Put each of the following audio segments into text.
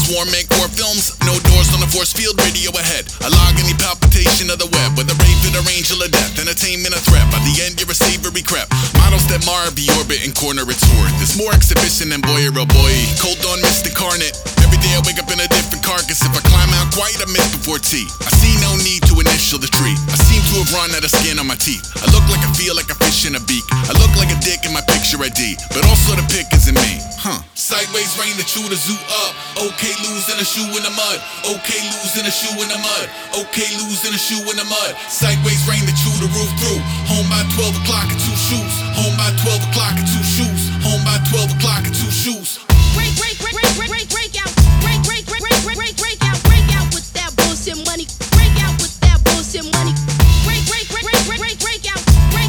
swarm, make war films. No doors on the force field, radio ahead. I log any palpitation of the web. With a rave to the angel of death, entertainment a threat. By the end, you're a savory crap. Models that mar be orbit and corner its horde. There's more exhibition than boy or boy. Cold dawn mist incarnate. Every day I wake up in a different carcass. If I climb out quite, I miss before tea. I see no need to initial the tree. I seem to have run out of skin on my teeth. I look like I feel like a fish in a beak. I look like a dick in my picture ID. But also the pick isn't me. Sideways rain to chew the zoo up. Okay, losing a shoe in the mud. Okay, losing a shoe in the mud. Okay, losing a shoe in the mud. Sideways rain to chew the roof through. Home by 12 o'clock and 2 shoes. Home by 12 o'clock and 2 shoes. Home by 12 o'clock and 2 shoes. Break out. Break out with that bullshit money. Break out with that bullshit money. Break out.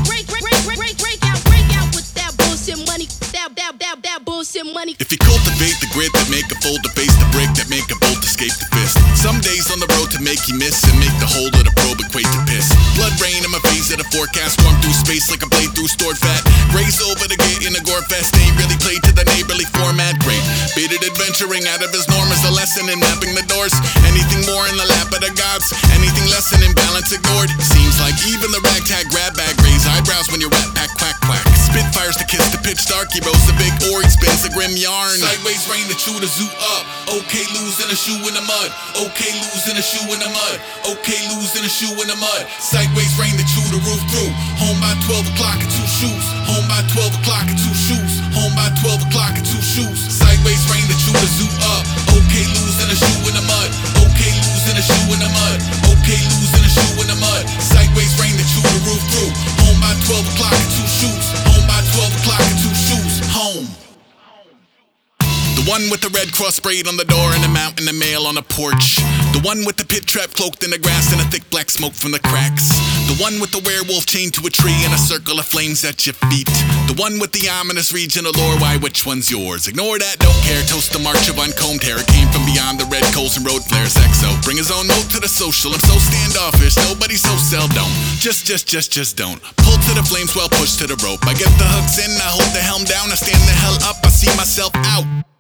Break out with that bullshit money. That bullshit money. If you cultivate the grit that make a fold to face the brick that make a bolt escape the fist. Some days on the road to make you miss and make the whole of the probe equate to piss. Blood rain in my face of the forecast, storm through space like a blade through stored fat. Graze over the gate in a gore fest, ain't really played to the neighborly format. Great, beat it adventuring out of his norm is a lesson in mapping the doors. Anything more in the lap of the gods, anything less than imbalance ignored. Seems like even the ragtag grab bag raise eyebrows when your rat pack quack quack. Spitfires to kiss the pitch dark, he rose the big ore, he spins a grim yarn. Sideways rain to chew the zoo up. Okay, losing a shoe in the mud. Okay, losing a shoe in the mud. Okay, losing a shoe in the mud. Sideways rain to chew the roof through. Home by 12 o'clock and 2 shoes. Home by 12 o'clock and 2 shoes. Home by 12 o'clock and 2 shoes. Sideways rain to chew the zoo up. Okay, losing a shoe in the mud. Okay, losing a shoe in the mud. Okay, losing a shoe in the mud. Sideways rain to chew the roof through. Home by 12 o'clock and 2 shoes. Home by 12 o'clock and 2 shoes. Home. The one with the red cross sprayed on the door and the mountain of mail on the porch. The one with the pit trap cloaked in the grass and a thick black smoke from the cracks. The one with the werewolf chained to a tree and a circle of flames at your feet. The one with the ominous regional lore, why which one's yours? Ignore that, don't care, toast the march of uncombed hair. It came from beyond the red coals and road flares. XO, bring his own note to the social, I'm so standoffish, nobody so sell, don't. Just don't. Pull to the flames while pushed to the rope. I get the hooks in, I hold the helm down, I stand the hell up, I see myself out.